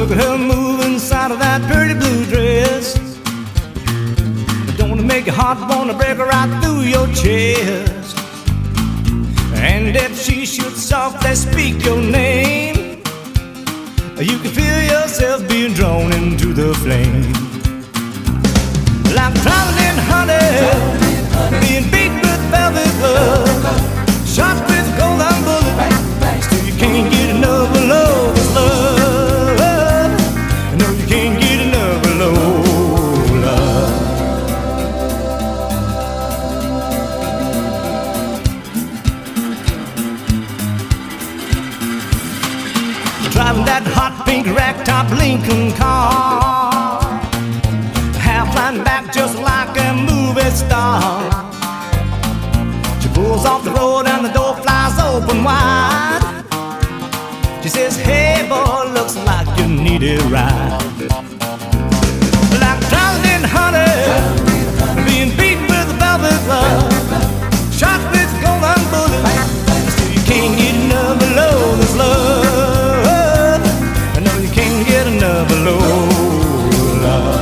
Look at her move inside of that pretty blue dress. Don't it make your heart wanna break right through your chest? And if she should softly speak your name, you can feel yourself being drawn into the flame. Like traveling honey, being beat with velvet glove, shot with golden bullets, still you can't get enough of love's love. No, you can't get enough of love. Driving that hot pink ragtop Lincoln car, half line back just like a movie star. She pulls off the road and the door flies open wide. She says, hey boy, looks like you need a ride. Like drowning honey, being beat with a velvet glove, shot with golden bullets, still you can't get enough of love's love. No, you can't get enough of love.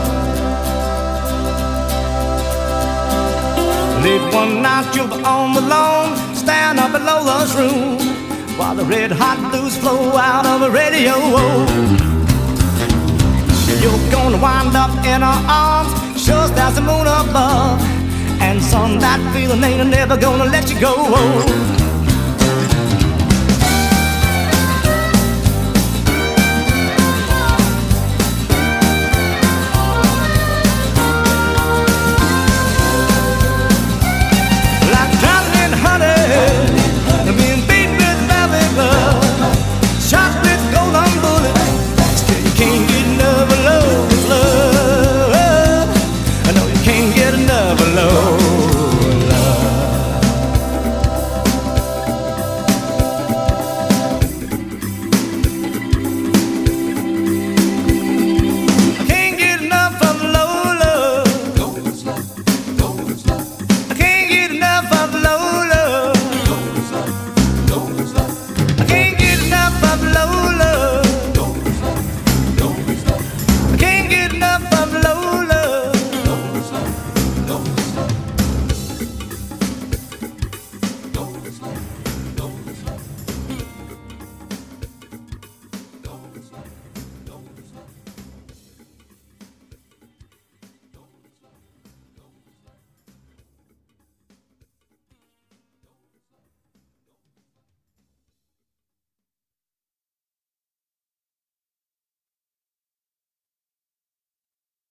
Late one night you'll be on the lawn, stand up in Lola's room, while the red hot blues flow out of a radio. You're gonna wind up in her arms, sure as there's a moon above, and son, that feeling ain't never gonna let you go.